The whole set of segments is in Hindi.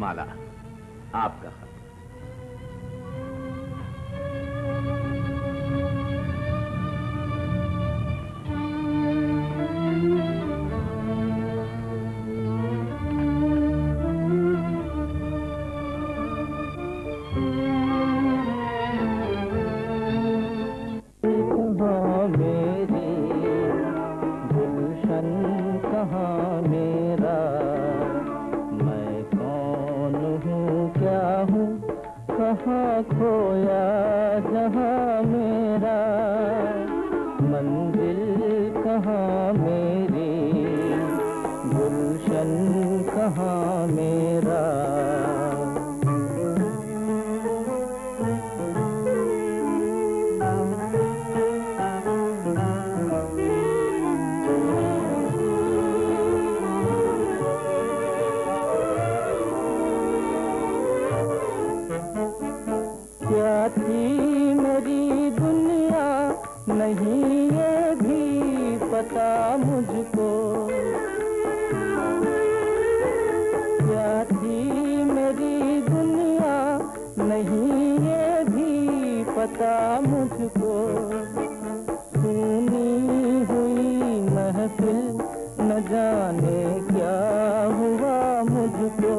माला, आपका खत। कहाँ मेरा, मैं कौन हूँ क्या हूँ, कहाँ खोया जहाँ मेरा, मंजिल कहाँ मेरी, गुलशन कहाँ मेरा। क्या थी मेरी दुनिया, नहीं ये भी पता मुझको, क्या थी मेरी दुनिया, नहीं ये भी पता मुझको, सुनी हुई महफिल न जाने क्या हुआ मुझको,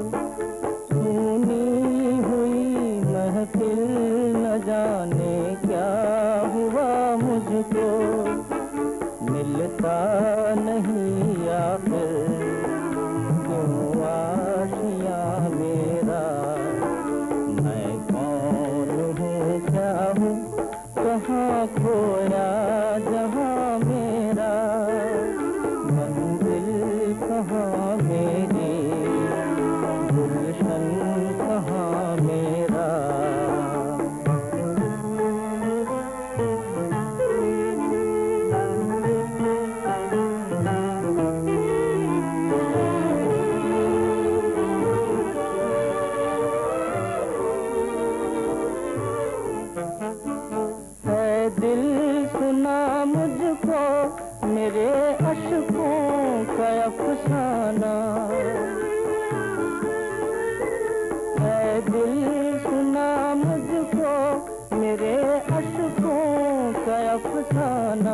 सुनी महफिल न जाने क्या हुआ मुझको, मिलता नहीं आखिर क्यों आशिया मेरा, मैं कौन हूँ क्या हूँ, कहाँ खोया जहाँ मेरा, मंजिल कहाँ मेरी, गुलशन कहाँ मेरा। है दिल सुना मुझको मेरे अश्कों का अफसाना, है दिल सुना मुझको मेरे अश्कों का अफसाना,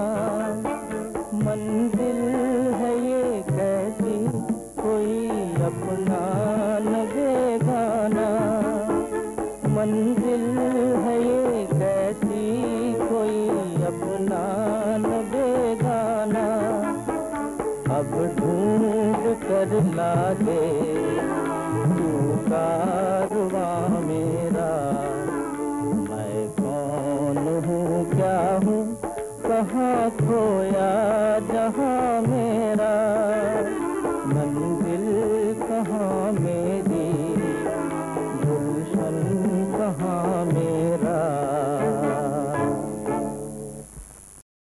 मंजिल है ये कैसी कोई अपना न बेगाना, मंजिल है ये कैसी कोई अपना न बेगाना, अब ढूंढ कर ला दे तू कारवां